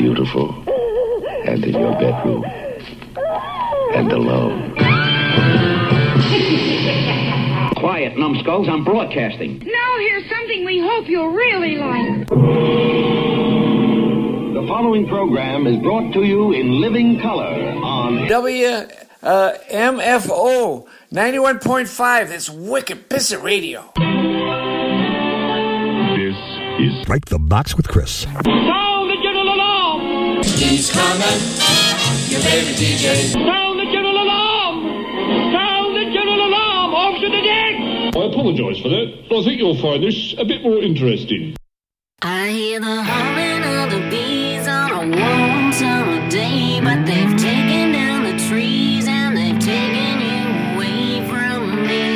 beautiful, and in your bedroom, and alone. Quiet, numbskulls, I'm broadcasting. Now here's something we hope you'll really like. The following program is brought to you in living color on WMFO 91.5. That's wicked pissy radio. This is Strike the Box with Chris. Sound the general alarm! He's coming, your favorite DJ. Sound the general alarm! Sound the general alarm! Off to the deck! I apologise for that, but I think you'll find this a bit more interesting. I hear the humming of the bees on a warm summer day, but they've taken down the trees and they've taken you away from me.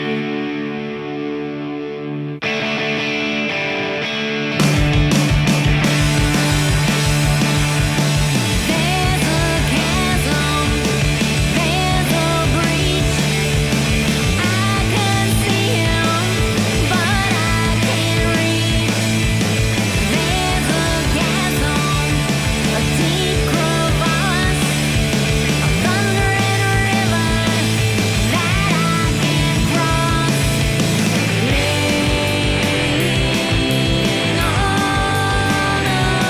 There's a chasm, there's a breach. I can see him, but I can't reach. There's a chasm, a deep crevasse, a thundering river that I can't cross. Lean on of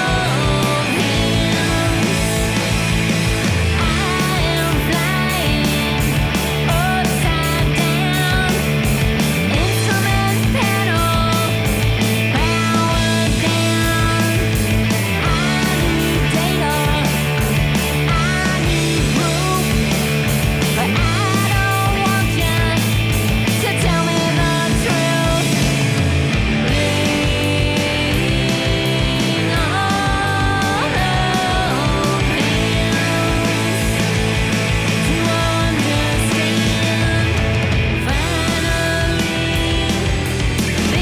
hands, I am flying upside down. Instrument pedal, power down. I need data, I need proof, but I don't want you to tell me the truth. Lean on of hands to understand. Finally, be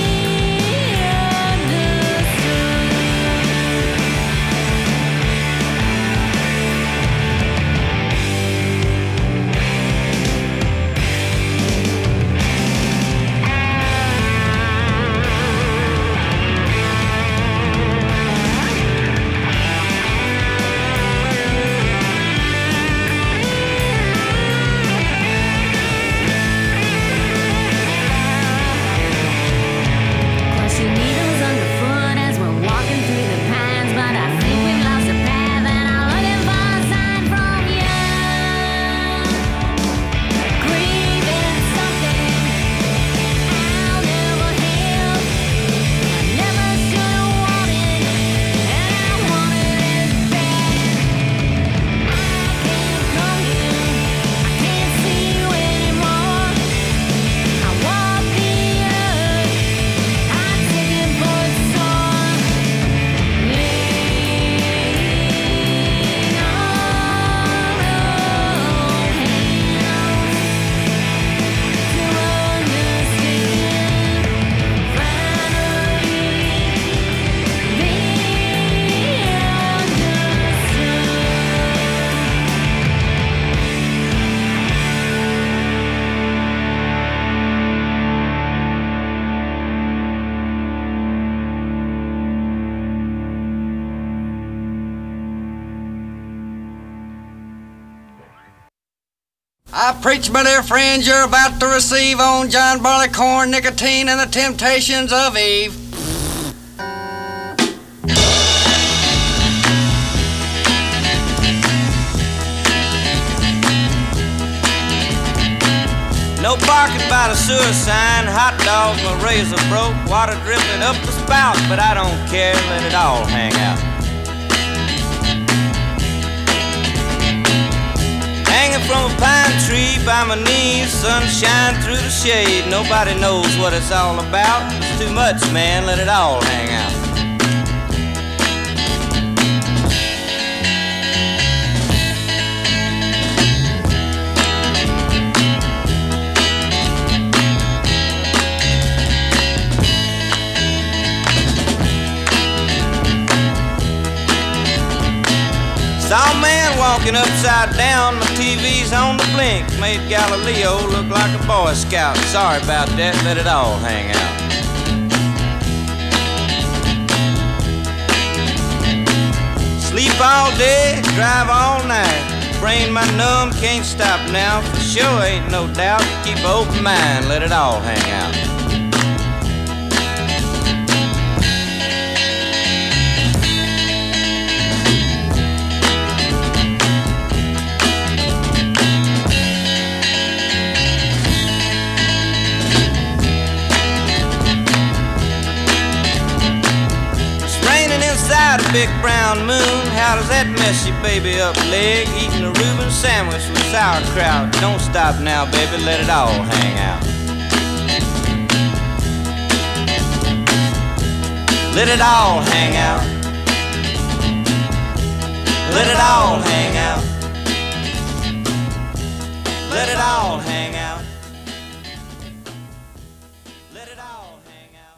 Crushing needles underfoot as we're walking through the pines, but I think we've lost the path and I'm looking for a sign from you. Grieving something I'll never have. I never should have wanted, and I wanted it bad. I can't call you, I can't see you anymore. I walk the earth, I'm taking foot sore. Lean on of hands to understand. Finally, be I preach, my dear friends, you're about to receive on John Barleycorn, nicotine, and the temptations of Eve. No barking by the sewer sign, hot dogs, my razor broke, water dripping up the spout, but I don't care, let it all hang out. Hanging from a pine tree by my knees, sunshine through the shade, nobody knows what it's all about. It's too much, man, let it all hang out. Saw a man walking upside down, my TV's on the blink, made Galileo look like a Boy Scout. Sorry about that, let it all hang out. all day, drive all night. Brain my numb, can't stop now. For sure ain't no doubt. Keep an open mind, let it all hang out. A big brown moon, how does that mess your baby up leg? Eating a Reuben sandwich with sauerkraut. Don't stop now, baby, let it all hang out. Let it all hang out. Let it all hang out. Let it all hang out. Let it all hang out.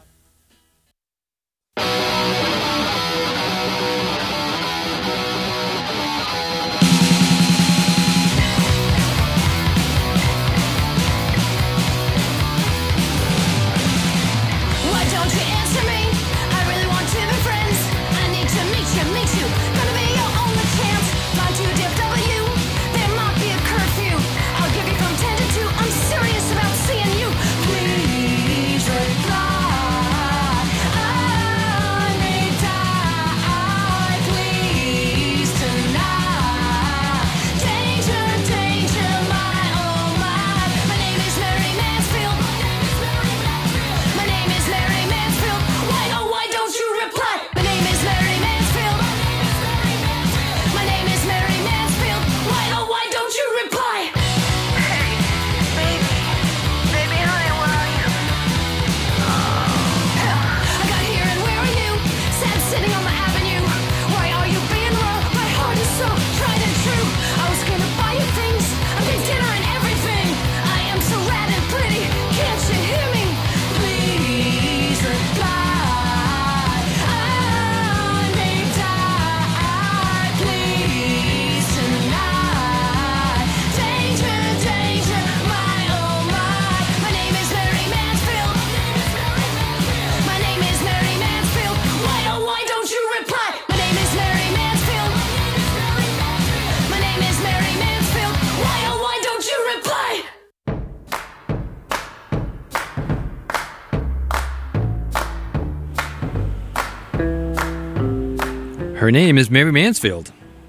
Her name is Mary Mansfield.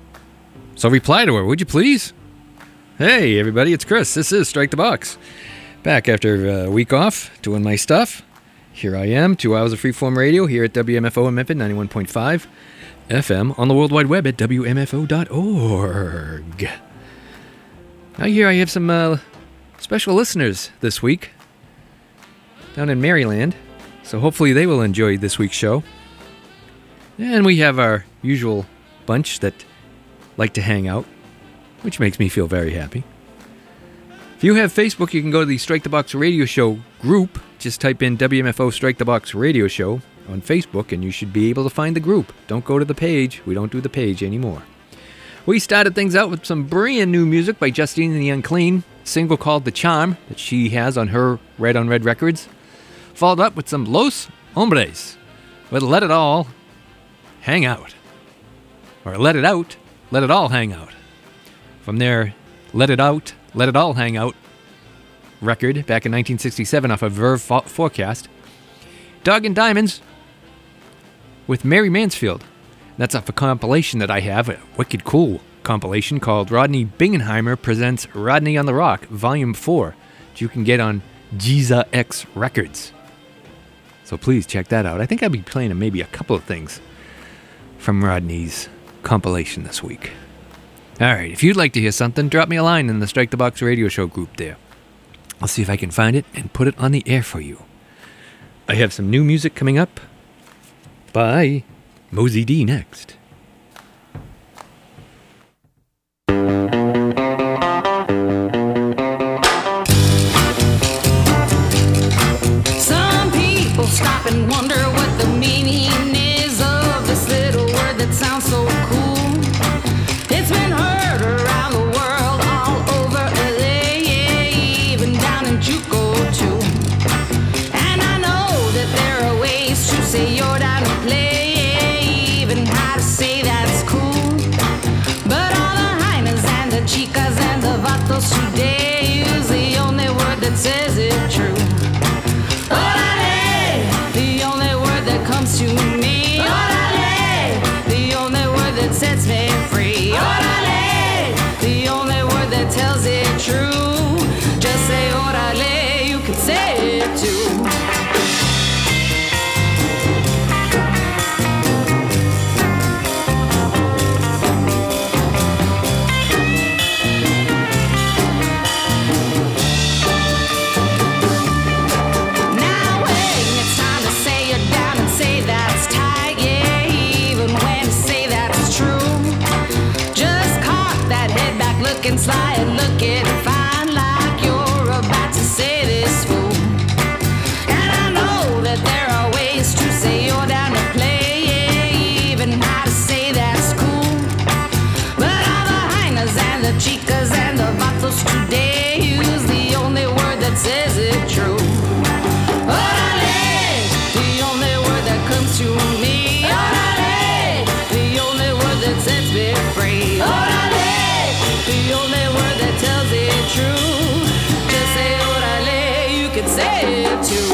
So reply to her, would you please? Hey, everybody, it's Chris. This is Strike the Box. Back after a week off, doing my stuff. Here I am, 2 hours of freeform radio here at WMFO in Memphis, 91.5 FM, on the World Wide Web at WMFO.org. Now here I have some special listeners this week down in Maryland, so hopefully they will enjoy this week's show. And we have our usual bunch that like to hang out, which makes me feel very happy. If you have Facebook, you can go to the Strike the Box Radio Show group. Just type in WMFO Strike the Box Radio Show on Facebook, and you should be able to find the group. Don't go to the page. We don't do the page anymore. We started things out with some brand new music by Justine and the Unclean, a single called The Charm that she has on her Red on Red Records. Followed up with some Los Hombres with Let It All Hang Out. Or Let It Out, Let It All Hang Out. From their Let It Out, Let It All Hang Out record back in 1967 off of Verve Forecast. Dog and Diamonds with Mary Mansfield. That's off a compilation that I have, a wicked cool compilation called Rodney Bingenheimer Presents Rodney on the Rock, Volume 4, that you can get on Giza X Records. So please check that out. I think I'll be playing maybe a couple of things from Rodney's compilation this week. Alright, if you'd like to hear something, drop me a line in the Strike the Box Radio Show group there. I'll see if I can find it and put it on the air for you. I have some new music coming up by Mosey D next. Some people stop and wonder what the meaning is of this little word that sounds so cool. It's been heard around the world, all over LA, even down in Juco too. And I know that there are ways to say you're down to play, even how to say looking sly and looking fine, like you're about to say this fool. And I know that there are ways to say you're down to play, yeah, even how to say that's cool. But all the hyenas and the chicas and the vatos today use the only word that says it true. Orale, the only word that comes to me. Orale, the only word that sets me free. Orale, the only word that tells it true. Just say orale, you can say it too.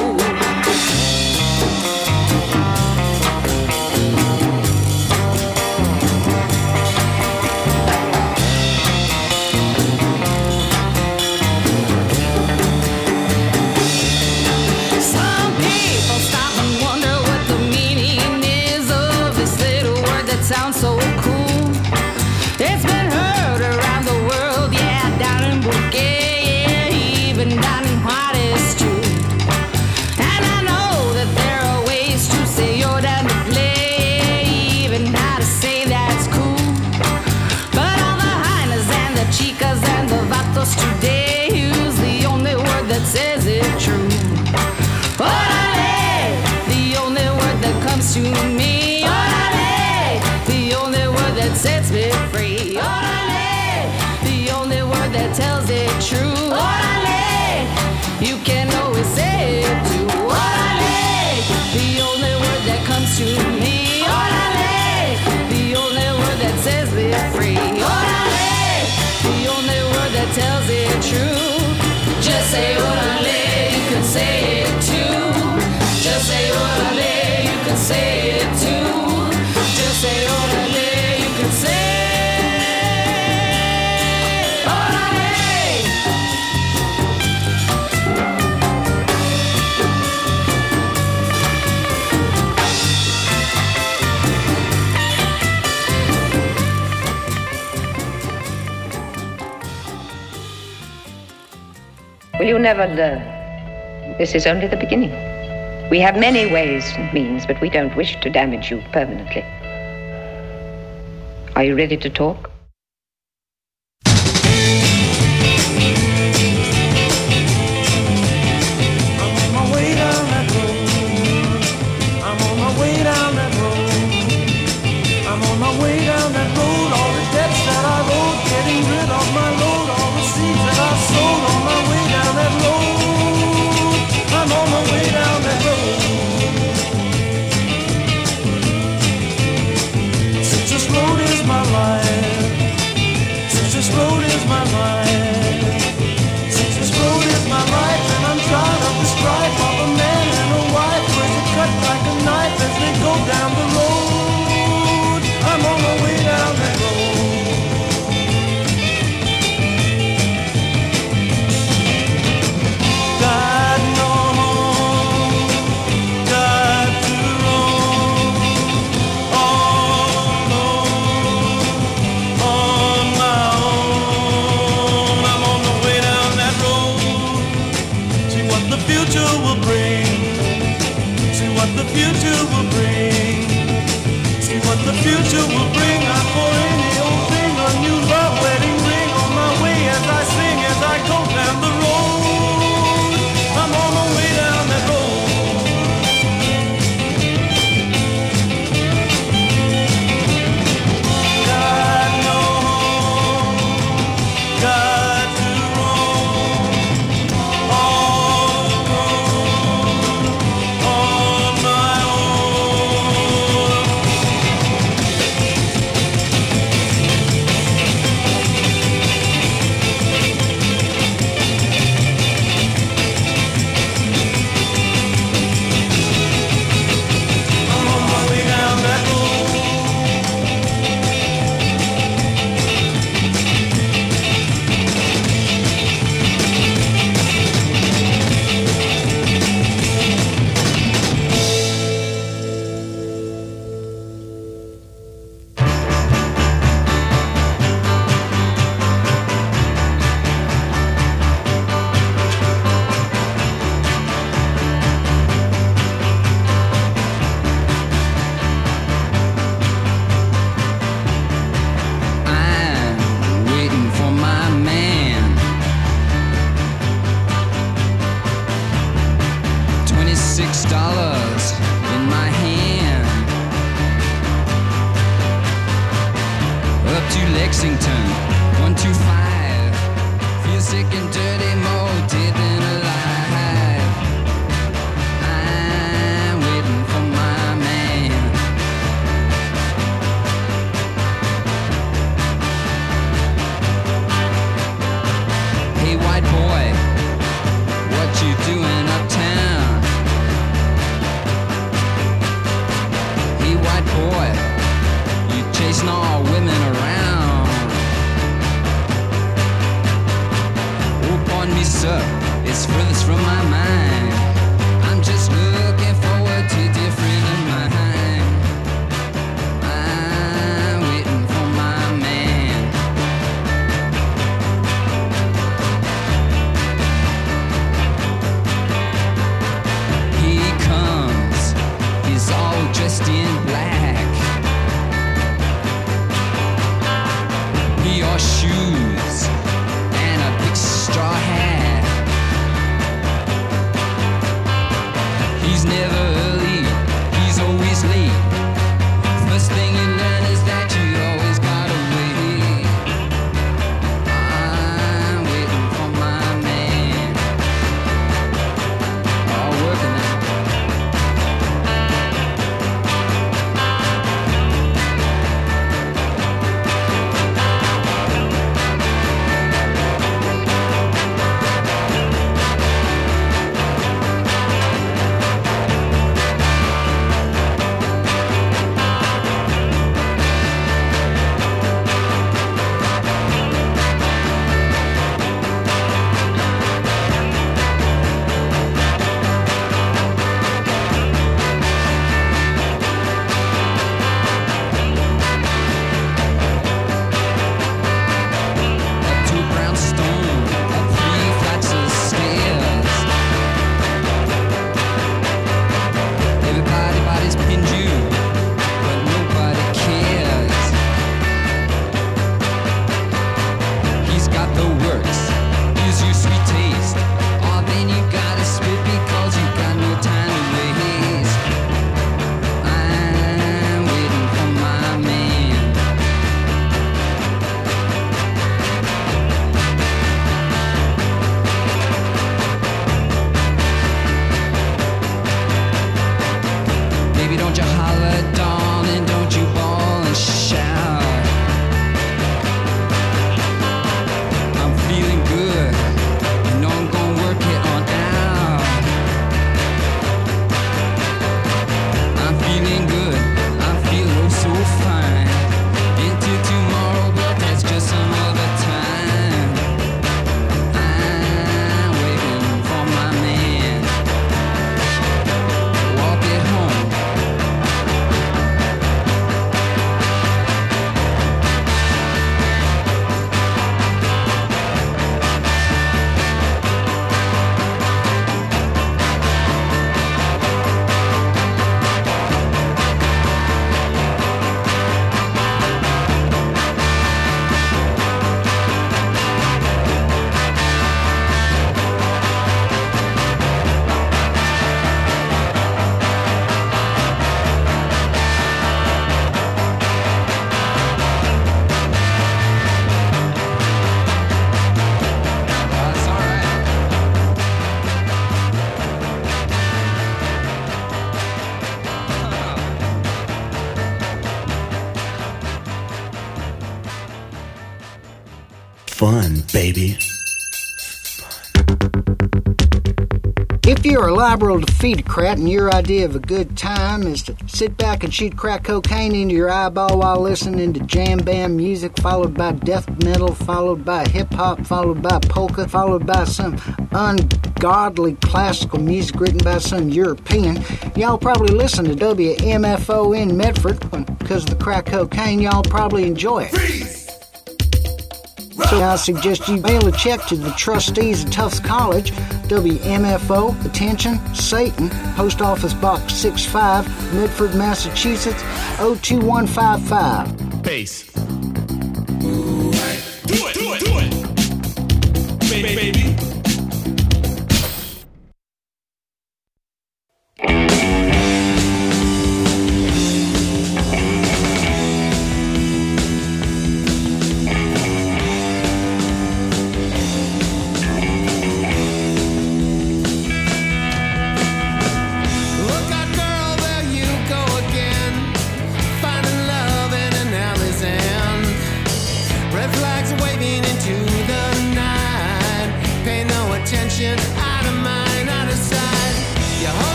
Some people stop and wonder what the meaning is of this little word that sounds so cool. It's been heard around the world, yeah, down in Bouquet, yeah, even down in Juarez too. And I know that there are ways to say you're down to play, even how to say that's cool. But all the hyenas and the chicas and the vatos today use the only word that says it true. Orale, the only word that comes to me. Orale, the only word that sets me free. Orale, the only word that tells it true. Orale, you can always say it too. Orale, the only word that comes to me. Orale, the only word that sets me free. Orale, the only word that tells it true. Just say orale, you can say it too. Just say orale, you can say it too. Just say orale, you can say orale. Will you never learn? This is only the beginning. We have many ways and means, but we don't wish to damage you permanently. Are you ready to talk? I'm on my way down that road. I'm on my way down that road. I'm on my way down that road. All the debts that I owed, getting rid of my load. All the seeds that I sowed on my way down that road. I'm on my way down that road. Since this road is my life, sick and dirty, more dead than alive. I'm waiting for my man. Hey, white boy, what you doing uptown? Hey, white boy, you chasing all women around. Oh, pardon me, sir, it's furthest from my mind. I'm just looking forward to different in mind. I'm waiting for my man. He comes, he's all dressed in black. He wore shoes and a big straw hat. He's never early, he's always late. First thing you learn is that you always gotta wait. I'm waiting for my man. All working now. Up to a brownstone, up 3 flights of stairs. Everybody's pinned you, but nobody cares. He's got the works, gives you sweet taste. Oh, then you gotta spit because you got no time to waste. I'm waiting for my man. Baby, don't you holler, darling, don't you bawl and shout. I'm feeling good, you know I'm gonna work it on out. I'm feeling good, I feel oh so fine. Into tomorrow, but that's just some other time. I'm waiting for my man. Walk it home. That's all right. Fun, baby. If you're a liberal defeatocrat and your idea of a good time is to sit back and shoot crack cocaine into your eyeball while listening to jam band music, followed by death metal, followed by hip-hop, followed by polka, followed by some ungodly classical music written by some European, y'all probably listen to WMFO in Medford. Because of the crack cocaine, y'all probably enjoy it. So I suggest you mail a check to the trustees of Tufts College, WMFO, attention, Satan, Post Office Box 65, Medford, Massachusetts, 02155. Bass. Do it. Baby.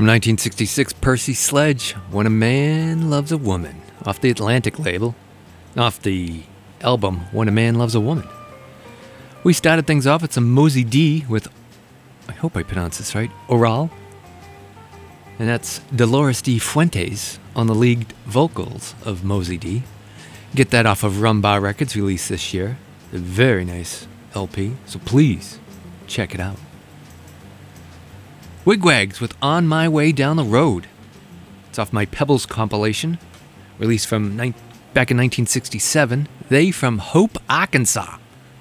From 1966, Percy Sledge, When a Man Loves a Woman, off the Atlantic label, off the album When a Man Loves a Woman. We started things off with some Mosey D with, I hope I pronounce this right, Oral. And that's Dolores D. Fuentes on the lead vocals of Mosey D. Get that off of Rumbar Records, released this year. A very nice LP, so please check it out. Wigwags with On My Way Down the Road. It's off my Pebbles compilation, released from back in 1967. They from Hope, Arkansas.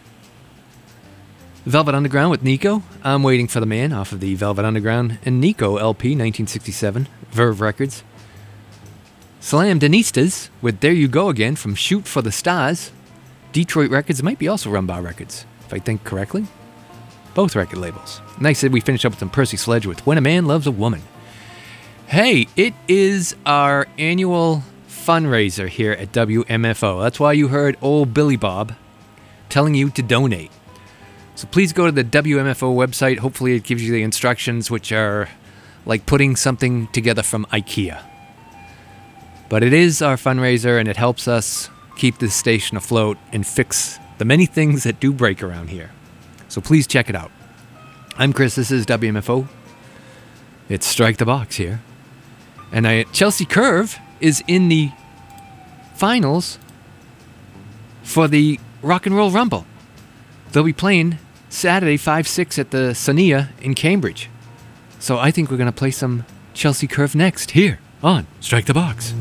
Velvet Underground with Nico, I'm Waiting for the Man, off of the Velvet Underground and Nico LP, 1967, Verve Records. Slam Denistas with There You Go Again from Shoot for the Stars, Detroit Records, might be also Rumbar Records, if I think correctly. Both record labels. Nice that we finished up with some Percy Sledge with When a Man Loves a Woman. Hey, it is our annual fundraiser here at WMFO. That's why you heard old Billy Bob telling you to donate. So please go to the WMFO website. Hopefully it gives you the instructions, which are like putting something together from IKEA. But it is our fundraiser, and it helps us keep this station afloat and fix the many things that do break around here. So please check it out. I'm Chris, this is WMFO. It's Strike the Box here. And Chelsea Curve is in the finals for the Rock and Roll Rumble. They'll be playing Saturday 5-6 at the Sonia in Cambridge. So I think we're going to play some Chelsea Curve next here on Strike the Box.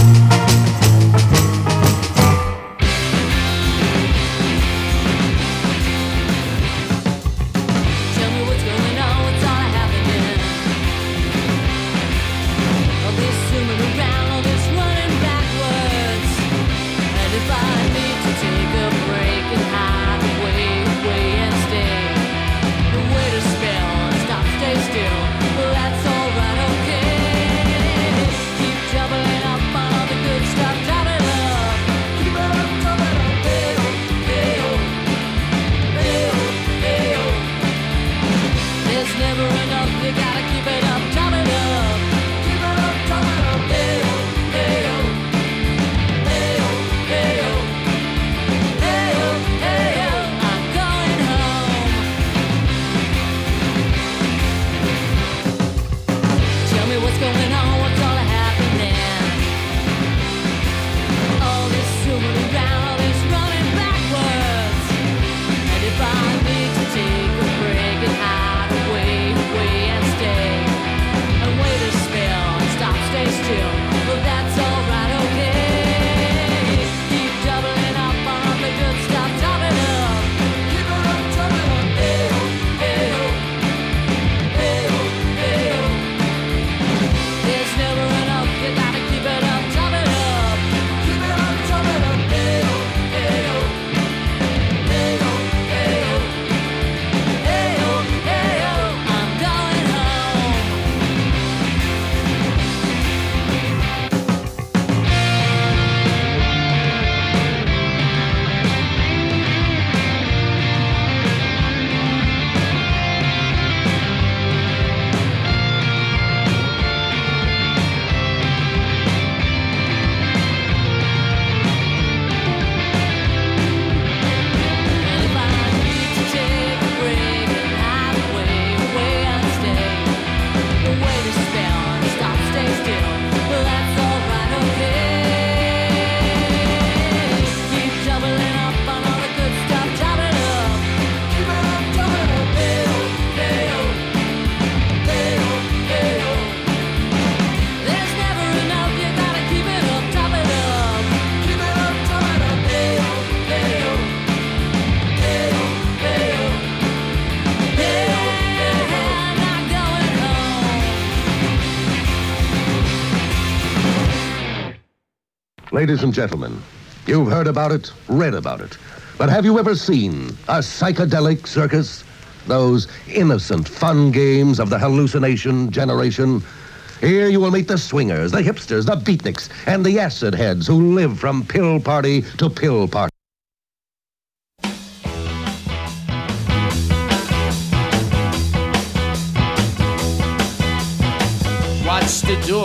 Ladies and gentlemen, you've heard about it, read about it. But have you ever seen a psychedelic circus? Those innocent fun games of the hallucination generation? Here you will meet the swingers, the hipsters, the beatniks, and the acid heads who live from pill party to pill party.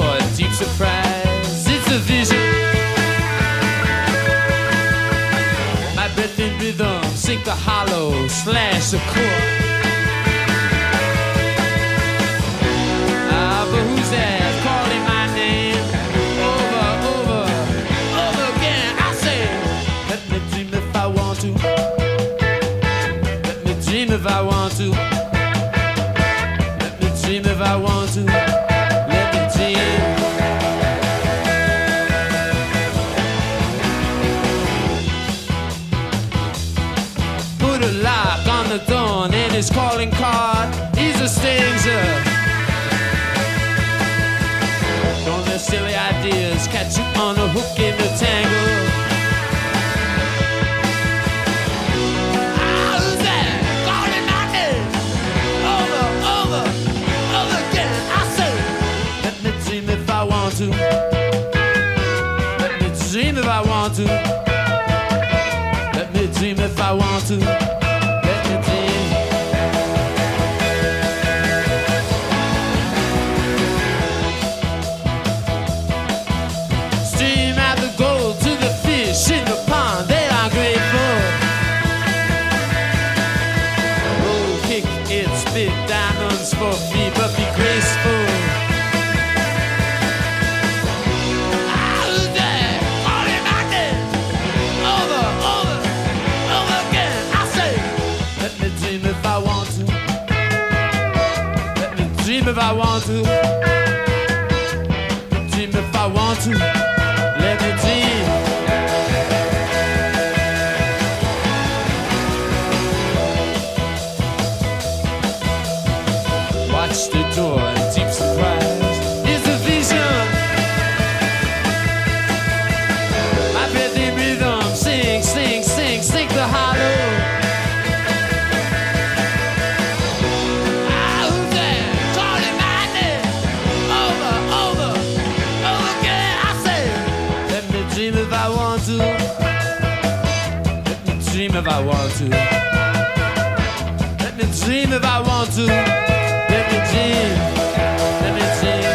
door, deep surprise, it's a vision. My breath in rhythm, sink the hollow, slash the core. Ah, but who's that calling my name? Over again. I say, let me dream if I want to. Let me dream if I want to. Let me dream if I want to. Let me dream. Put a lock on the door and his calling card. He's a stranger. Don't let silly ideas catch you on a hook in the tangle. Ah, who's that? Calling my name. Over again. I say, let me dream if I want to. Let me dream if I want to. Let me dream if I want to. Let me dream. Stream out the gold to the fish in the pond. They are grateful. Roll, kick, it, spit, diamonds for free, but be graceful. Ah, who's that? Calling my name. Over again. I say, let me dream if I want to. Let me dream if I want to. Dream if I want to. Let me dream. Watch the door in deep surprise. It's a vision. My breath in rhythm. Sing, sing, sing, sing the hollow. Ah, who's that? Calling my name. Over again. I say, let me dream if I want to. Let me dream if I want to. Let me dream if I want to. Let me dream. Let me dream.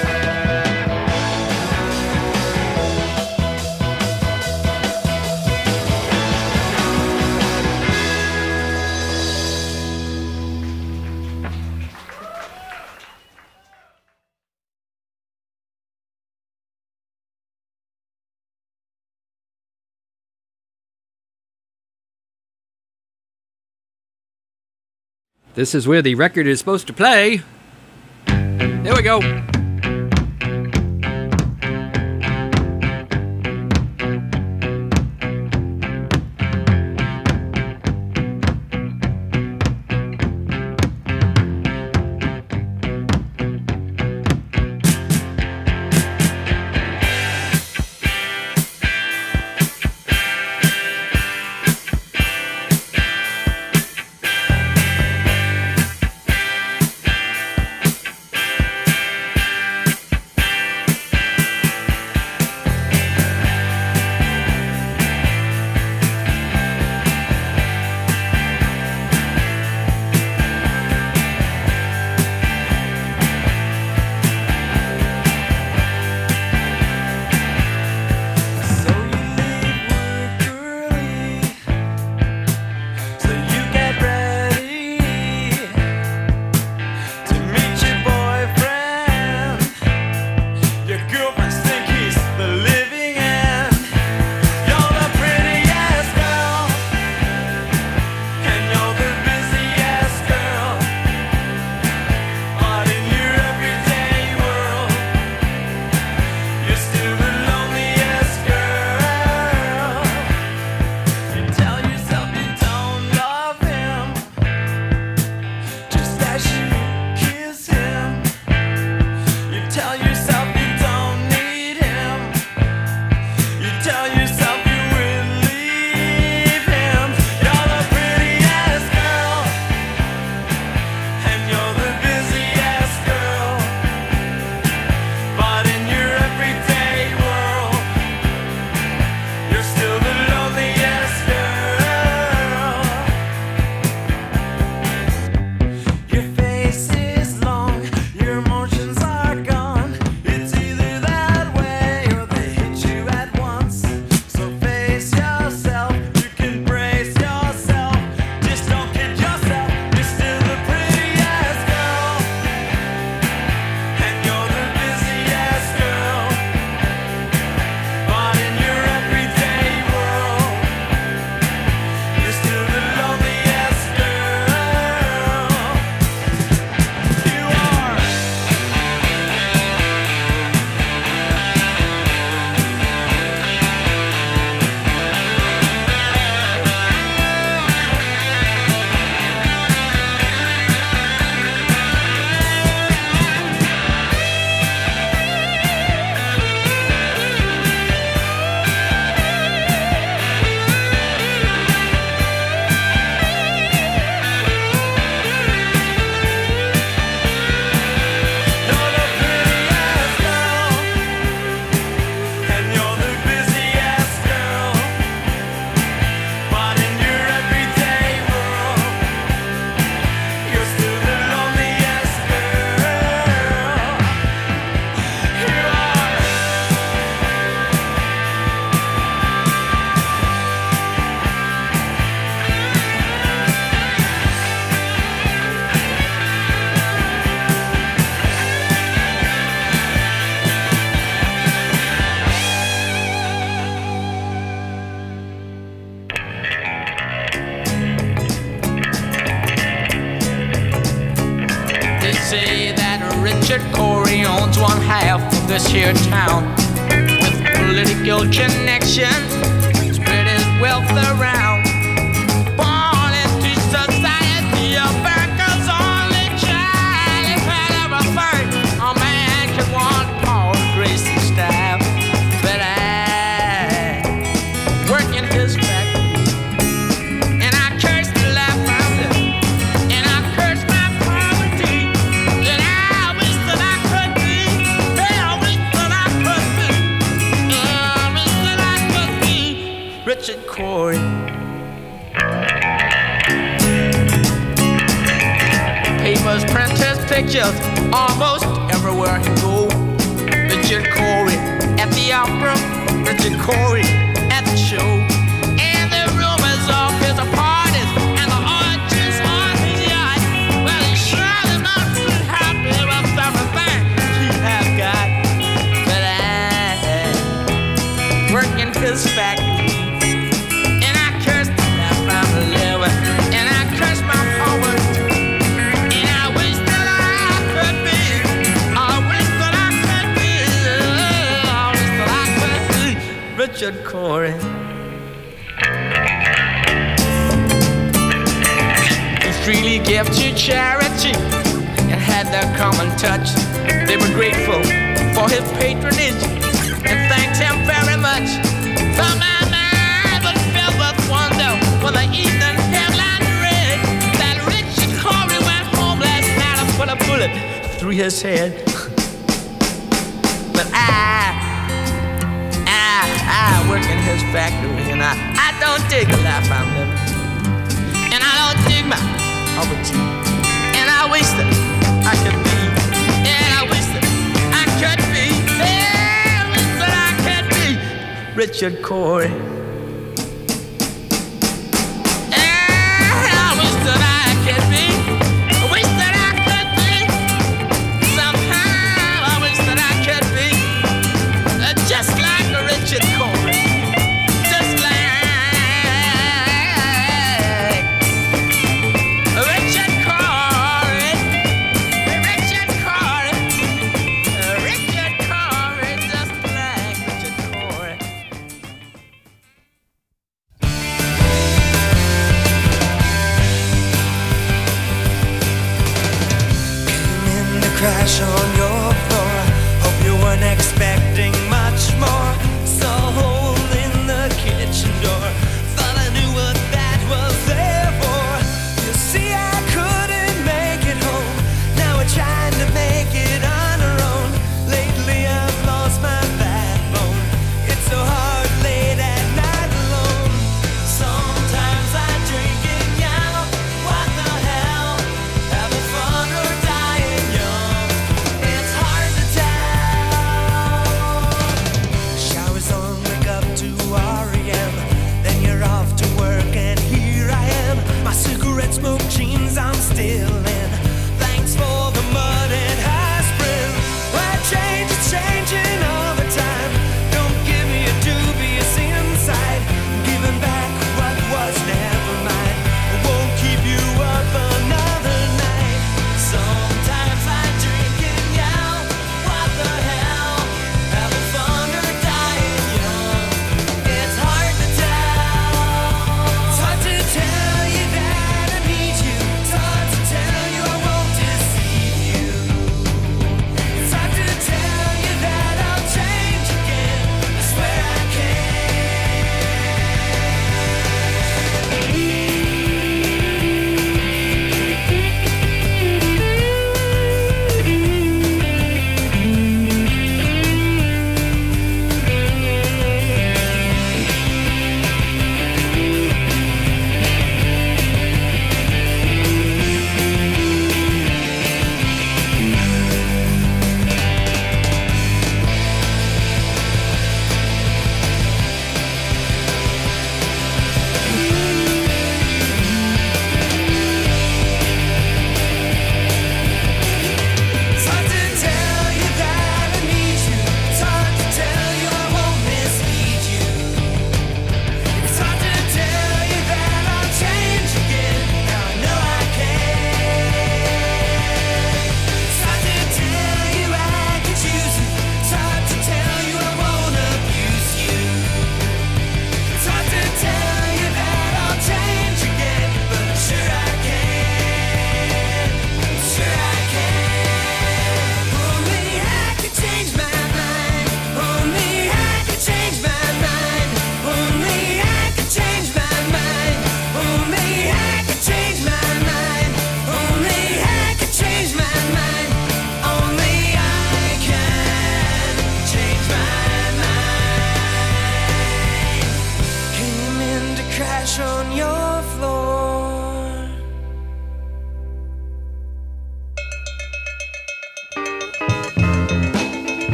This is where the record is supposed to play. Here we go. this here town with political connections, spread his wealth around. Born into society, America's only child. He had everything a man could want, power, grace, and style. But I work in his factory, and I curse the life I'm living, and I curse my poverty. And I wish that I could be, I wish that I could be, I wish that I could be Richard Cory. Papers, printers, pictures, almost everywhere he go. Richard Cory at the opera, Richard Cory at the show, and the rumors of his parties and the orgies on his yacht. Well, he's surely not too happy with everything he has got. But I work in his factory, and I curse the life I'm living, and I curse my poverty. Richard Cory. He freely gave to charity and had their common touch. They were grateful for his patronage and thanked him very much. For my mind was filled with wonder when the evening headline read that Richard Cory went home last night and put a bullet through his head. But I work in his factory, and I don't dig the life I'm living, and I don't dig my poverty, and I wish that I could be, and I wish that I could be, and I wish that I could be Richard Cory. And I wish that I could be, I wish that I could be, somehow I wish that I could be, just like a Richard Cory.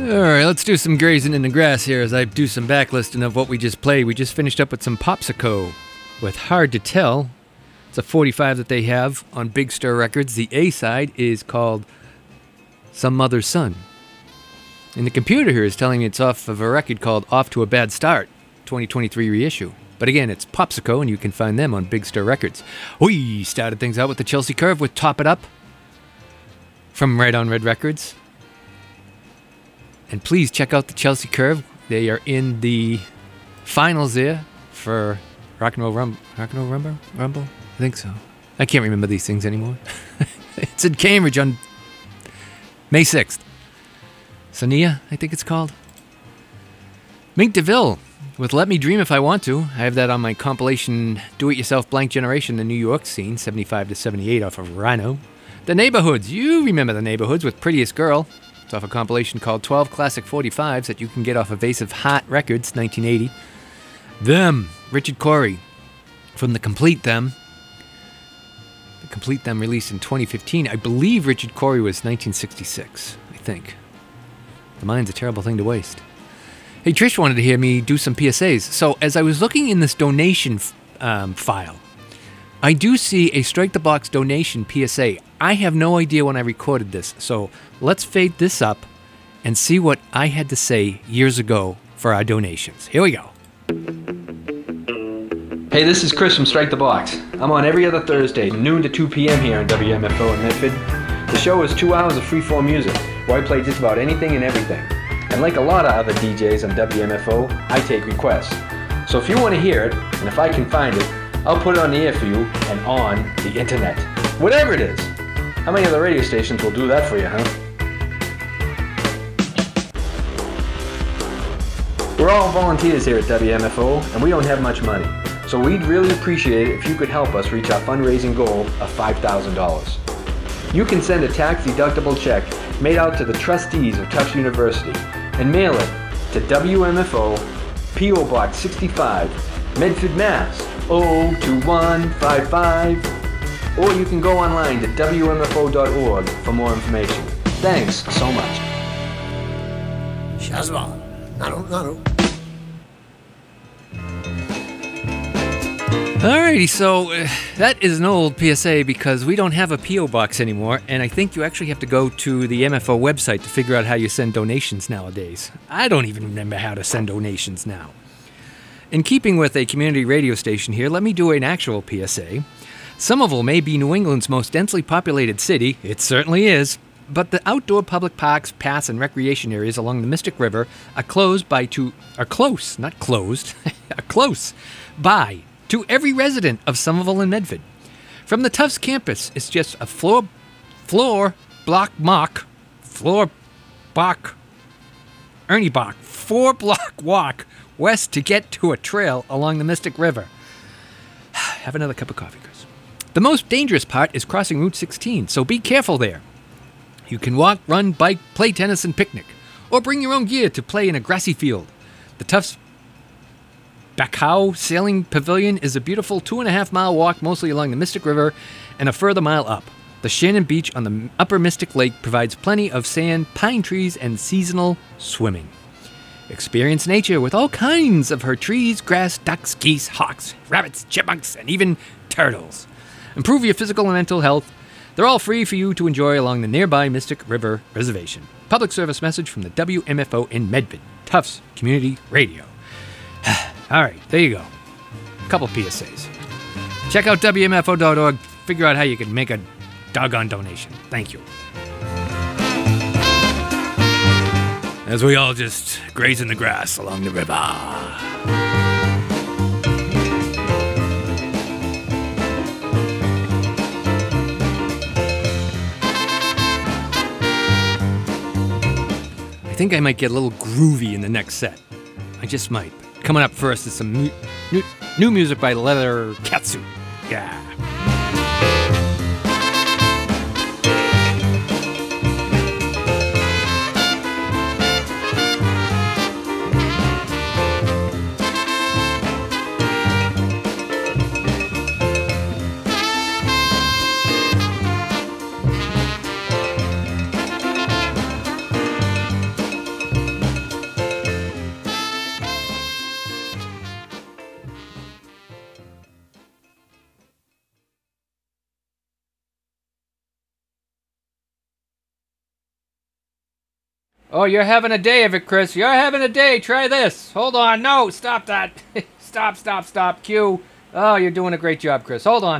Alright, let's do some grazing in the grass here as I do some backlisting of what we just played. We just finished up with some Popsico with Hard to Tell. It's a 45 that they have on Big Star Records. The A-side is called Some Mother's Son. And the computer here is telling me it's off of a record called Off to a Bad Start, 2023 reissue. But again, it's Popsico, and you can find them on Big Star Records. We started things out with the Chelsea Curve with Top It Up from Right on Red Records. And please check out the Chelsea Curve. They are in the finals there for Rock and Roll Rumble? I think so. I can't remember these things anymore. It's in Cambridge on May 6th. Sonia, I think it's called. Mink DeVille with Let Me Dream If I Want To. I have that on my compilation Do-It-Yourself Blank Generation, the New York scene, 75 to 78 off of Rhino. The Neighborhoods. You remember the Neighborhoods with Prettiest Girl. It's off a compilation called 12 Classic 45s that you can get off of Ace of Heart Records, 1980. Them, Richard Corey, from the Complete Them. The Complete Them released in 2015. I believe Richard Corey was 1966, I think. The mind's a terrible thing to waste. Hey, Trish wanted to hear me do some PSAs. So as I was looking in this donation file, I do see a Strike the Box donation PSA. I have no idea when I recorded this, so let's fade this up and see what I had to say years ago for our donations. Here we go. Hey, this is Chris from Strike the Box. I'm on every other Thursday, noon to 2 p.m. here on WMFO in Medford. The show is 2 hours of freeform music, where I play just about anything and everything. And like a lot of other DJs on WMFO, I take requests. So if you want to hear it, and if I can find it, I'll put it on the air for you and on the internet. Whatever it is. How many other radio stations will do that for you, huh? We're all volunteers here at WMFO, and we don't have much money. So we'd really appreciate it if you could help us reach our fundraising goal of $5,000. You can send a tax-deductible check made out to the trustees of Tufts University and mail it to WMFO, P.O. Box 65, Medford, Mass. 02155. Or you can go online to WMFO.org for more information. Thanks so much. Shazbal. Nano. Alrighty, so that is an old PSA because we don't have a P.O. box anymore, and I think you actually have to go to the MFO website to figure out how you send donations nowadays. I don't even remember how to send donations now. In keeping with a community radio station here, let me do an actual PSA. Somerville may be New England's most densely populated city. It certainly is. But the outdoor public parks, paths, and recreation areas along the Mystic River are close by to every resident of Somerville and Medford. From the Tufts campus, it's just a four-block walk west to get to a trail along the Mystic River. Have another cup of coffee, Chris. The most dangerous part is crossing Route 16, so be careful there. You can walk, run, bike, play tennis, and picnic, or bring your own gear to play in a grassy field. The Tufts Bacau Sailing Pavilion is a beautiful 2.5-mile walk mostly along the Mystic River and a further mile up. The Shannon Beach on the upper Mystic Lake provides plenty of sand, pine trees, and seasonal swimming. Experience nature with all kinds of her trees, grass, ducks, geese, hawks, rabbits, chipmunks, and even turtles. Improve your physical and mental health. They're all free for you to enjoy along the nearby Mystic River Reservation. Public service message from the WMFO in Medford, Tufts Community Radio. All right, there you go. A couple PSAs. Check out WMFO.org. Figure out how you can make a doggone donation. Thank you. As we all just graze in the grass along the river. I think I might get a little groovy in the next set. I just might. Coming up first is some new music by Leather Catsuit. Yeah. Oh, you're having a day of it, Chris. You're having a day. Try this. Hold on. No, stop that. Stop. Cue. Oh, you're doing a great job, Chris. Hold on.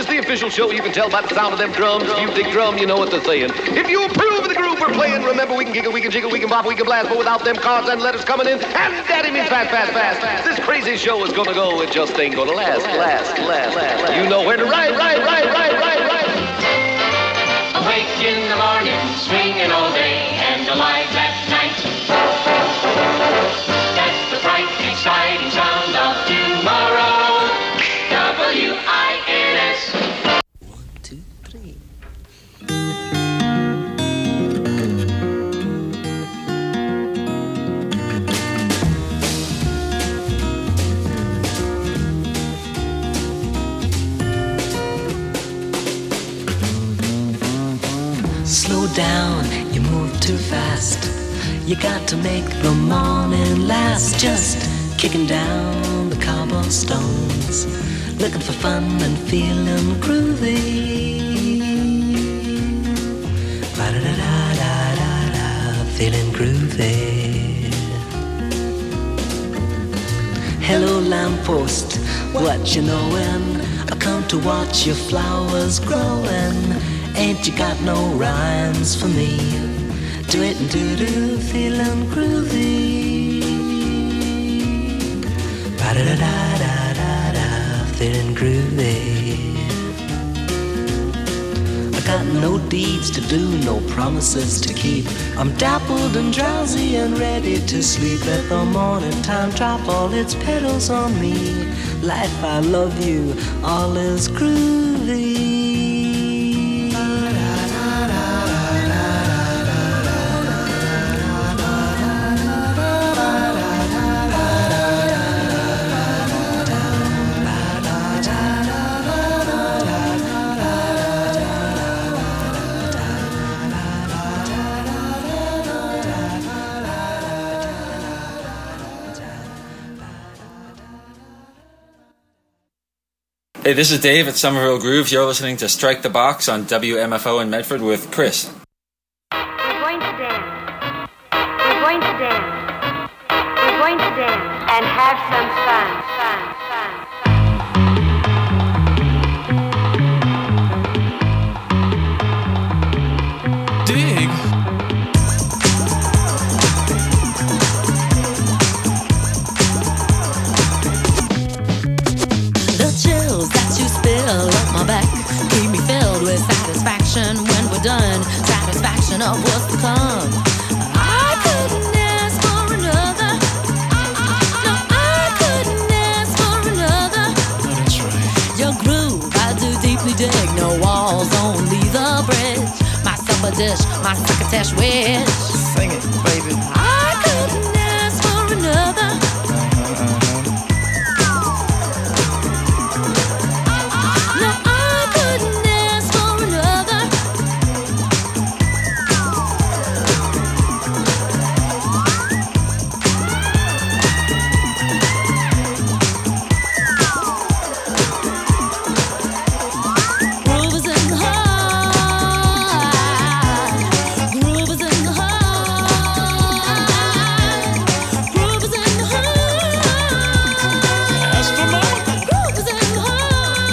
is the official show. You can tell by the sound of them drums. If you dig drum, you know what they're saying. If you approve of the groove we're playing, remember we can giggle, we can jiggle, we can bop, we can blast, but without them cards and letters coming in, and daddy means fast, fast, fast. This crazy show is gonna go, it just ain't gonna last. You know where to ride. Awake in the morning, swinging all day, and alive at night. That's the bright, exciting sound of tomorrow. W-I-N-S. 1, 2, 3. Slow down, you move too fast. You got to make the morning last. Just kicking down the cobblestones, looking for fun and feeling groovy. Ba-da-da-da-da-da, feeling groovy. Hello lamppost, what you knowin'? I come to watch your flowers growin'. Ain't you got no rhymes for me? Do it and do-do, feeling groovy. Ba-da-da-da-da-da, feeling groovy. I got no deeds to do, no promises to keep. I'm dappled and drowsy and ready to sleep. Let the morning time drop all its petals on me. Life, I love you, all is groovy. Hey, this is Dave at Somerville Grooves. You're listening to Strike the Box on WMFO in Medford with Chris. We're going to dance. We're going to dance. We're going to dance and have some fun. Dig. My back keep me filled with satisfaction when we're done. Satisfaction of what's to come. I couldn't ask for another. No, I couldn't ask for another. That's right. Your groove, I do deeply dig. No walls, only the bridge. My supper dish, my succotash wish. Sing it, baby. I couldn't ask for another.